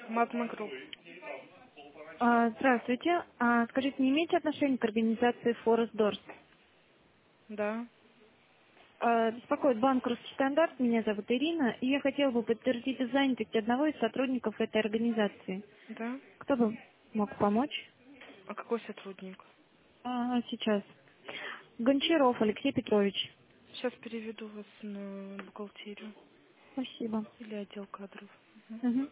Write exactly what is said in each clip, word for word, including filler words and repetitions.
Магма Групп. А, Здравствуйте. А, Скажите, не имеете отношения к организации Forest Doors? Да, А, Беспокоит банк «Русский стандарт». Меня зовут Ирина, и я хотела бы подтвердить занятость одного из сотрудников этой организации. да. Кто бы мог помочь? А какой сотрудник? А, Сейчас. Гончаров Алексей Петрович. Сейчас переведу вас на бухгалтерию Спасибо. или отдел кадров. Мгм. Мгм.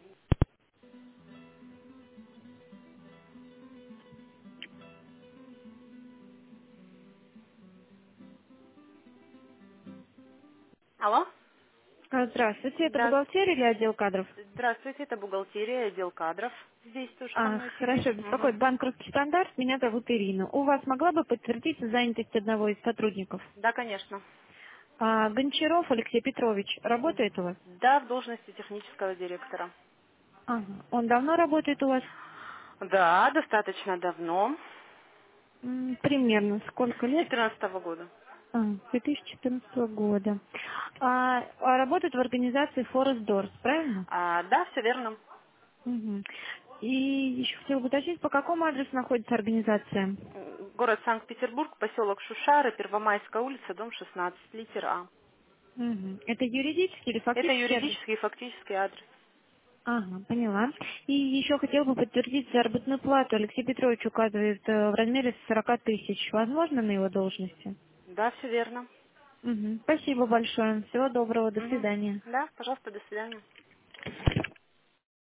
Алло? А, Здравствуйте, это Да, бухгалтерия или отдел кадров? здравствуйте, это бухгалтерия, отдел кадров. Здесь тоже со А, мной сидит. хорошо, Мгм. беспокоит банк «Русский стандарт». Меня зовут Ирина. У вас могла бы подтвердиться занятость одного из сотрудников? Да, конечно. А, Гончаров Алексей Петрович работает у вас? Да, в должности технического директора. Ага. Он давно работает у вас? Да, достаточно давно. М, Примерно. Сколько С лет? четырнадцатого года. А, две тысячи четырнадцатого года. А, а работает в организации Forest Doors, правильно? А, да, все верно. Мгм. И еще хотела бы уточнить, по какому адресу находится организация? М, Город Санкт-Петербург, поселок Шушары, Первомайская улица, дом шестнадцать, литер А. Мгм. Это юридический или Это фактический адрес? юридический и фактический адрес. Ага, поняла. И еще хотела бы подтвердить заработную плату. Алексей Петрович указывает э, в размере сорока тысяч. Возможно на его должности? Да, все верно. Мгм. Спасибо большое. Всего доброго. До Мгм. свидания. Да, пожалуйста, до свидания.